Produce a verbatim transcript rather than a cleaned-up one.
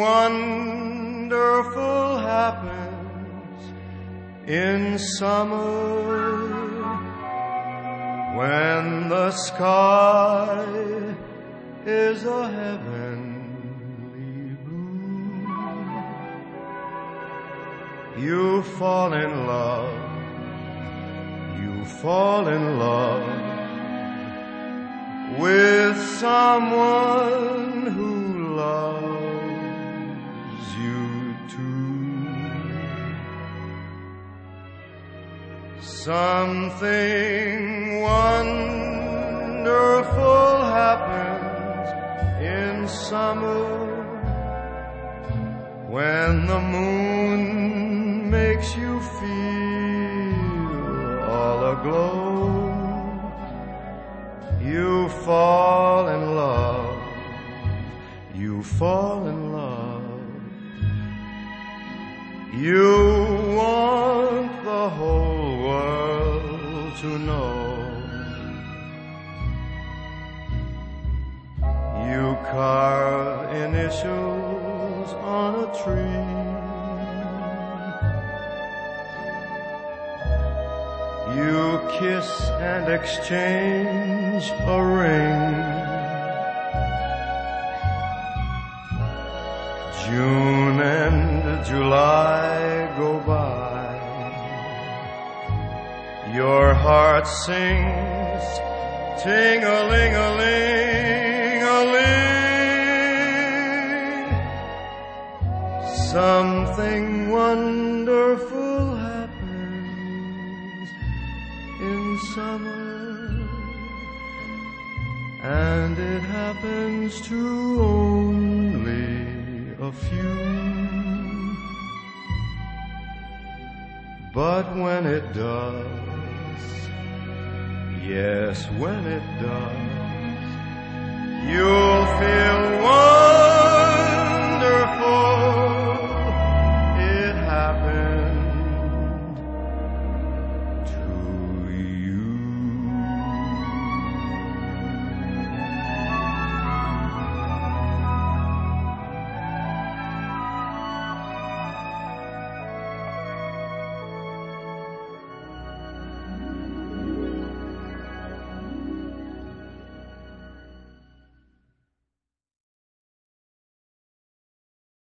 wonderful happens in summer when the sky is a heavenly blue. You fall in love, you fall in love with someone who loves you too. Something wonderful happens in summer when the moon makes you feel all aglow. You fall in love, you fall in love. You want the whole world to know. You carve initials on a tree. You kiss and exchange a ring. June and July go by. Your heart sings ting-a-ling-a-ling-a-ling. Something wonderful happens in summer, and it happens to only a few. But when it does, yes, when it does, you'll feel one